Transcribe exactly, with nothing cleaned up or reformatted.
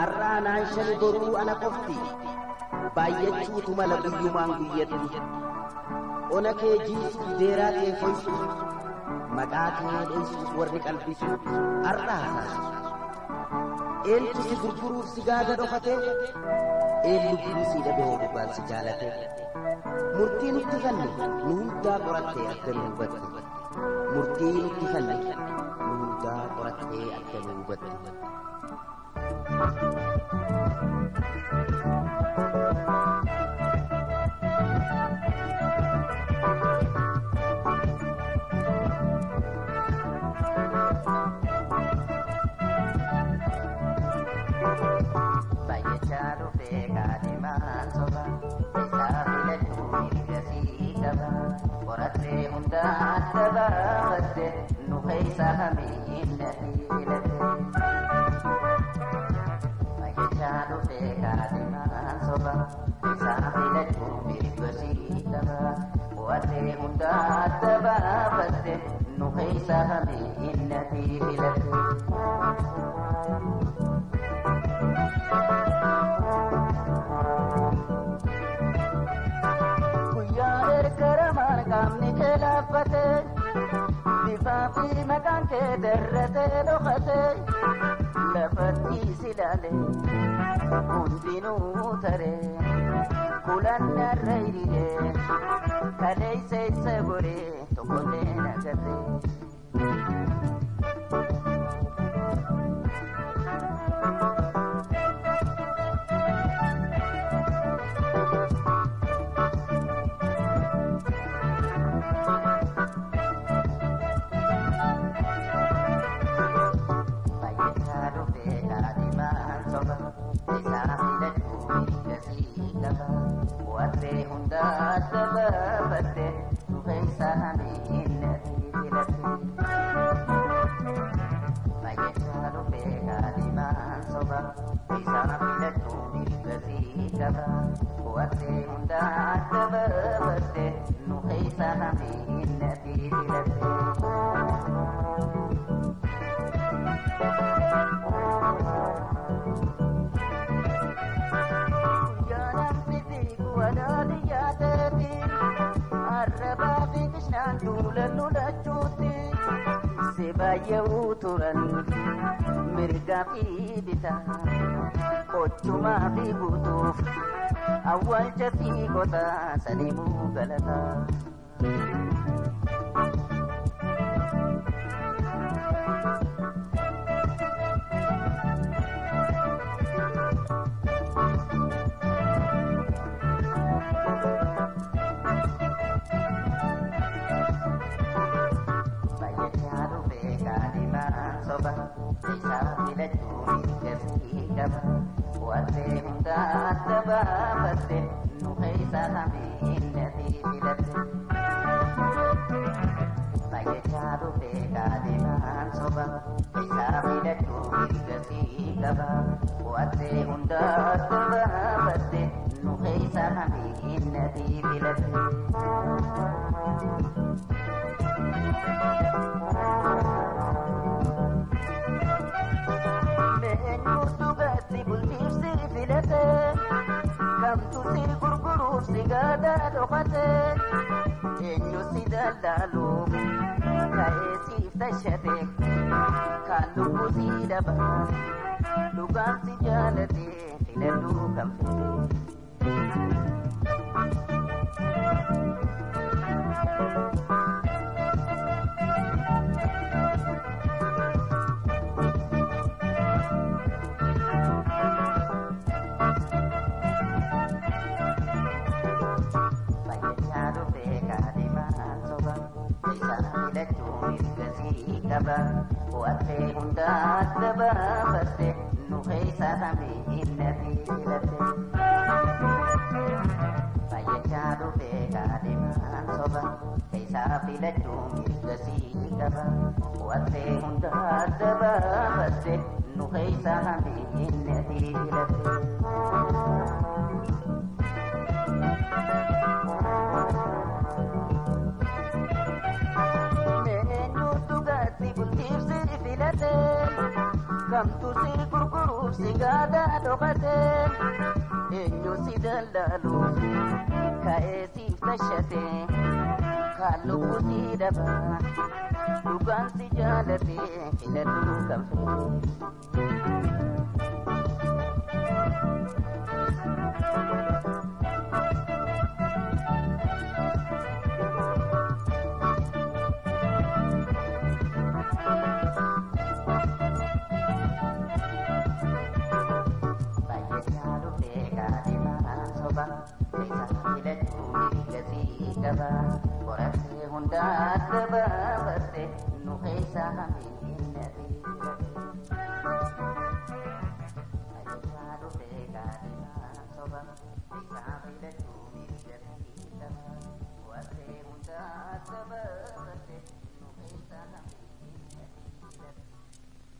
arraanaan shani boruu ana qofti baay'achuutu mala guyyumaan guyyatti ona kee jiisuuf deeraa kee foysuuf maqaa kee dheessuuf warri qalbisuuf arraasaas eentu si gurguruuf si gaada dhokate een lubbuu si dhabee dhugaan si jaalate murtii nutti fanne nu hundaa qorattee akka nu hubatte murtii nutti fanne nu hundaa qorattee akka nu hubatte. Awal jati kota sanimu galata. sigada dhokate eenyu si dallalu ka'ee siif tashate kallubu si daba dhugaan si jaalate filadhu kan fedhe. Kaba, orang sehunda kaba berde, nuhai sahami.